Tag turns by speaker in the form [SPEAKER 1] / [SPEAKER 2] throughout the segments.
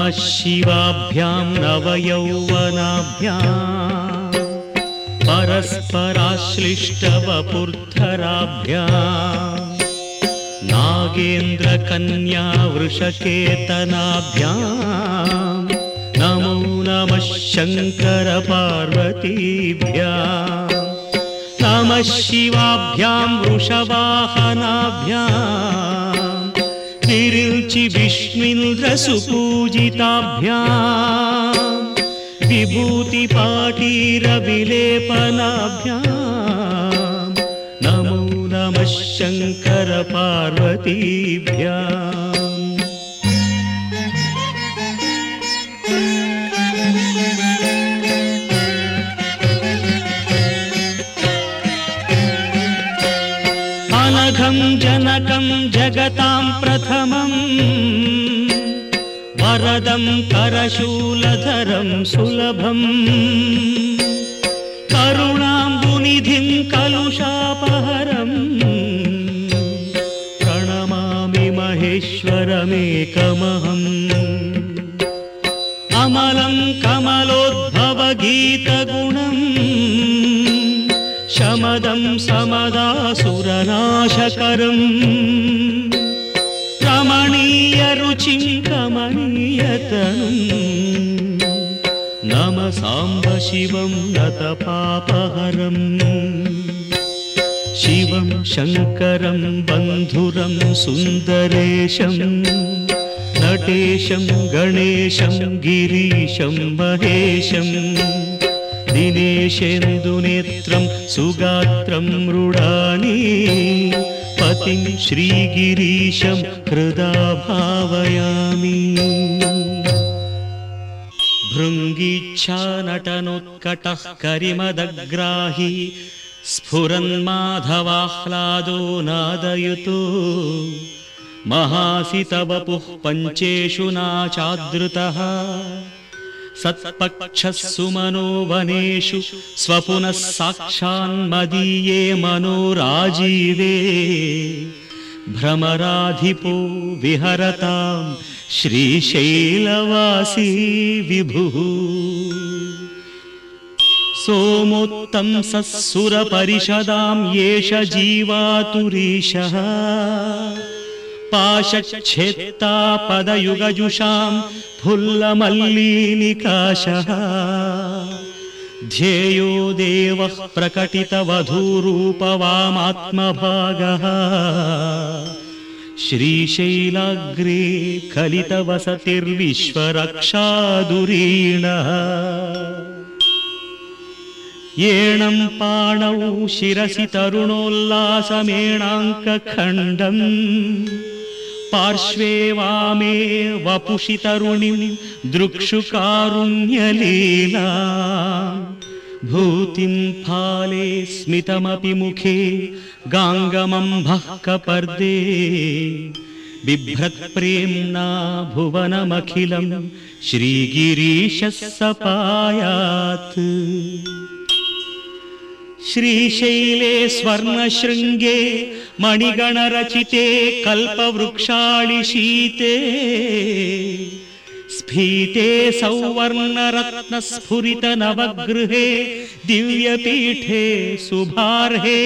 [SPEAKER 1] शिवाभ्यां नवयौवनाभ्यां परस्पराश्लिष्टवपुर्धराभ्यां नागेन्द्रकन्या वृषकेतनाभ्यां नमो नमः शङ्करपार्वतीभ्यां नमः शिवाभ्यां वृषवाहनाभ्यां विरिञ्चि विष्णुन्द्रसुपूजिताभ्यां विभूतिपाटीरविलेपनाभ्यां नमो नमः शङ्करपार्वतीभ्याम्। अनघं जनकं जगतां प्रथमं वरदं करशूलधरं सुलभं करुणाम्बुनिधिं कलुषापहरं प्रणमामि महेश्वरमेकमहम्। अमलं कमलोद्भवगीतगुणं शमदं समदासुरनाशकरम् रमणीयरुचिं कमनीयतनुं नमः साम्ब शिवं नतपापहरम्। शिवं शङ्करं बन्धुरं सुन्दरेशं नटेशं गणेशं गिरीशं महेशं दिनेशेन्दुनेत्रं सुगात्रं मृडानि पतिं श्रीगिरीशं हृदा भावयामि। भृङ्गीच्छानटनोत्कटः करिमदग्राही स्फुरन्माधवाह्लादो नादयुतो महासितवपुः पञ्चेषु नाचादृतः सत्पक्षः सुमनो वनेषु स्वपुनः साक्षान्मदीये मनोराजीवे भ्रमराधिपो विहरतां श्रीशैलवासी विभुः। सोमोत्तंसः सुरपरिषदां येष जीवातुरीशः पाशच्छेत्ता पदयुगजुषां फुल्लमल्लीनिकाशः ध्येयो देवः प्रकटितवधूरूपवामात्मभागः श्रीशैलाग्रे कलितवसतिर्विश्वरक्षाधुरीणः। येणं पाणौ शिरसि तरुणोल्लासमेणाङ्कखण्डम् पार्श्वे वामे वपुषि तरुणीं दृक्षुकारुण्यलीला भूतिं फाले स्मितमपि मुखे गाङ्गमम्भः कपर्दे बिभ्रत्प्रेम्णा भुवनमखिलं श्रीगिरीशः सपायात्। श्रीशैले स्वर्णशृङ्गे मणिगणरचिते कल्पवृक्षाळिशीते स्फीते सौवर्णरत्नस्फुरितनवगृहे दिव्यपीठे शुभार्हे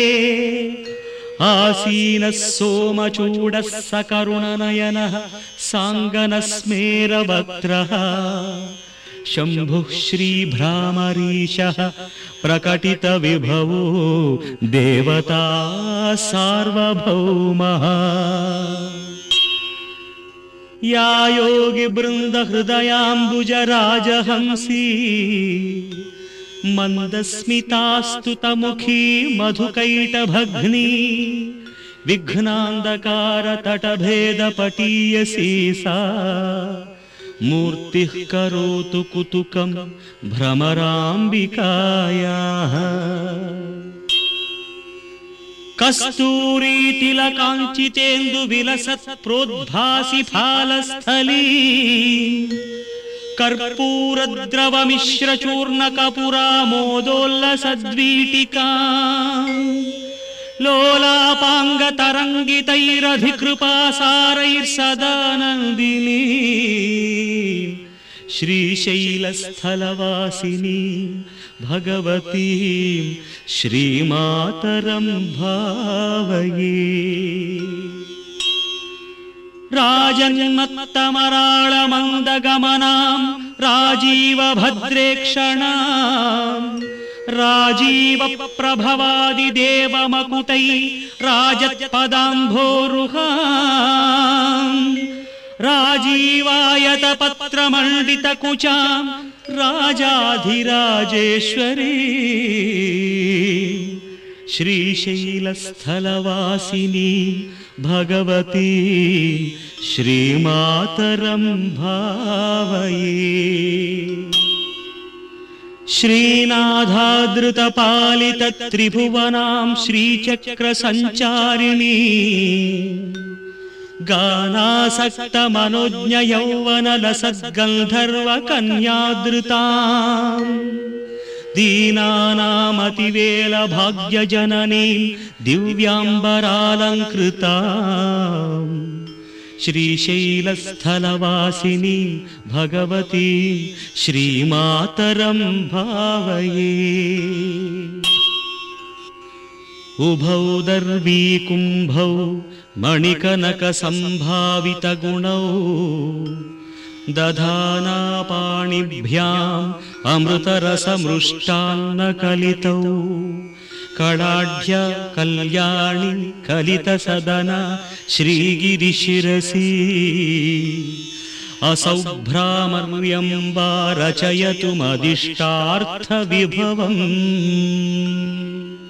[SPEAKER 1] आसीनः सोमचूडः सकरुणनयनः साङ्गनस्मेरवक्त्रः शम्भुः श्रीभ्रामरीशः प्रकटितविभवो देवता सार्वभौमः। या योगिवृन्दहृदयाम्बुजराजहंसी मन्दस्मितास्तुतमुखी मधुकैटभग्नी विघ्नान्धकारतटभेदपटीयसी सा मूर्तिः करोतु कुतुकं भ्रमराम्बिकायाः। कस्तूरीतिलकाञ्चितेन्दुविलसत् प्रोद्भासि फालस्थली कर्पूरद्रवमिश्रचूर्णकपुरामोदोल्लसद्वीटिका लोलापाङ्गतरङ्गितैरधिकृपासारैर्सदा नन्दिनी श्रीशैलस्थलवासिनी भगवतीं श्रीमातरं भावये। राजन्मत्तमराळमन्दगमनां राजीवभद्रेक्षणां राजीवप्रभवादिदेवमकुटै राजत्पदाम्भोरुहां राजीवायतपत्रमण्डितकुचां राजाधिराजेश्वरी श्रीशैलस्थलवासिनी भगवती श्रीमातरं भावये। श्रीनाथादृतपालितत्रिभुवनां श्रीचक्रसञ्चारिणी गानासक्तमनोज्ञयौवनलसद्गन्धर्वकन्यादृतां दीनानामतिवेलभाग्यजननीं दिव्याम्बरालङ्कृतां श्रीशैलस्थलवासिनी भगवती श्रीमातरं भावये। उभौ दर्वीकुम्भौ मणिकनकसम्भावितगुणौ दधानापाणिभ्याम् अमृतरसमृष्टान्नकलितौ कडाढ्य कल्याणि कलितसदना श्रीगिरिशिरसि असौ भ्रामर्यम्बा रचयतु मदिष्टार्थविभवम्।